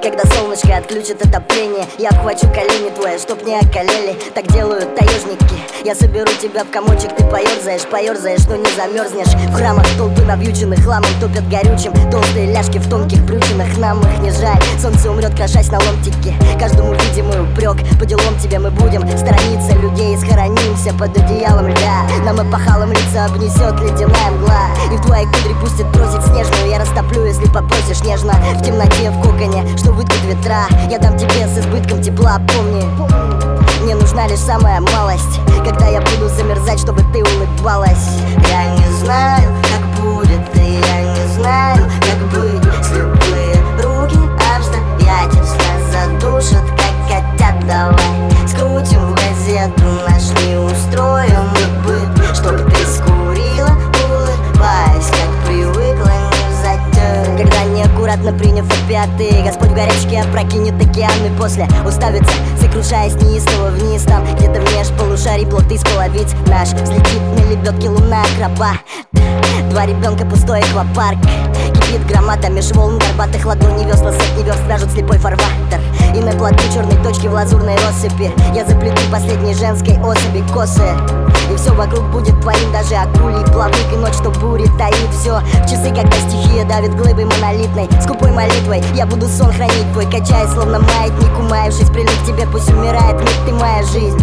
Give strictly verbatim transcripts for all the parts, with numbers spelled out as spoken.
Когда солнышко отключит отопление, я обхвачу колени твои, чтоб не околели. Так делают таежники. Я соберу тебя в комочек, ты поерзаешь, поерзаешь, но не замерзнешь. В храмах толпы навьюченных хламом топят горючим. Толстые ляжки в тонких брючинах, нам их не жаль. Солнце умрет, крошась на ломтики. Каждому видимый упрек, по делам тебе мы будем сторониться людей и схоронимся под одеялом льда. Нам опахалом лица обнесет ледяная мгла, и в твои кудри пустит бросить снежную. Я растоплю, если попросишь нежно, в темноте, в коконе, что выткут ветра. Я дам тебе с избытком тепла, помни, мне нужна лишь самая малость, когда я буду замерзать, чтобы ты улыбалась. Я не знаю, как будет, и я не знаю, как быть. Слепые руки обстоятельства задушат, как котят. Давай скрутим в газету наш неустроенный быт, чтоб ты скурила, улыбаясь, как привыкла, не затем. Когда неаккуратно приняв опиаты, Господь в горячке опрокинет океаны. После уставится, сокрушаясь неистово вниз. Там где-то в межполушарий плоты с половиц наш взлетит на лебедке луна акробат. Два ребенка, пустой аквапарк. Кипит громада меж волн горбатых ладоней. Весла сотни верст вяжут слепой фарватер. И на плоту черной точки в лазурной россыпи я заплету последней женской особи косы. И все вокруг будет твоим, даже акулий плавник. И ночь, что бури таит все. В часы, когда стихия давит глыбой монолитной, скупой молитвой я буду сон хранить твой, качаясь словно маятник. Умаявшись, прилив к тебе, пусть умирает миг, ты моя жизнь.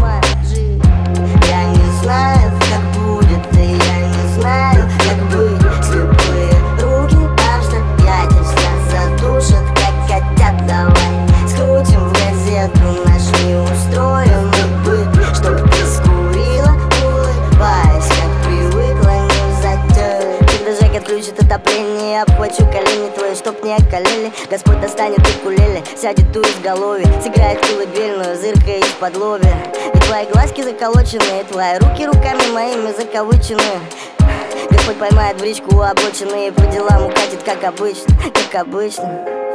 Я не знаю, как будет, и я не знаю, как быть. Слепые руки обстоятельства задушат, как котят. Давай скрутим в газету наш неустроенный быт, чтоб ты скурила, улыбаясь, как привыкла, не затем. Когда Жек отключит отопление, я обхвачу колени твои, чтоб не околели. Господь достанет укулеле, сядет у изголовья, сыграет колыбельную, зыркая из-под лобья. И твои глазки заколоченные, твои руки руками моими закавычены. Господь поймает бричку у обочины и по делам укатит, как обычно, как обычно.